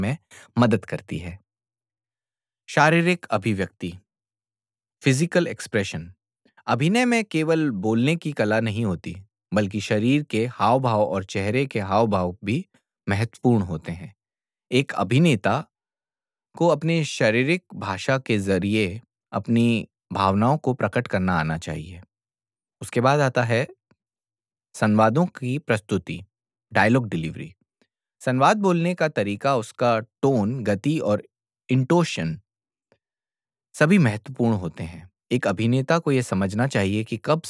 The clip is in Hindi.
में मदद करती है। शारीरिक अभिव्यक्ति, फिजिकल एक्सप्रेशन, अभिनय में केवल बोलने की कला नहीं होती, बल्कि शरीर के हाव-भाव और चेहरे के हाव-भाव भी महत्वपूर्ण होते हैं। एक अभिनेता को अपनी शारीरिक भाषा के ज़रिए अपनी भावनाओं को प्रकट करना आना चाहिए। उसके बाद आता है संवादों की प्रस्तुति, डायलॉग डिलीवरी। संवाद बोलने का तरीका, उसका टोन, गति और इंटोशन सभी महत्वपूर्ण होते हैं। एक अभिनेता को यह समझना चाहिए कि कब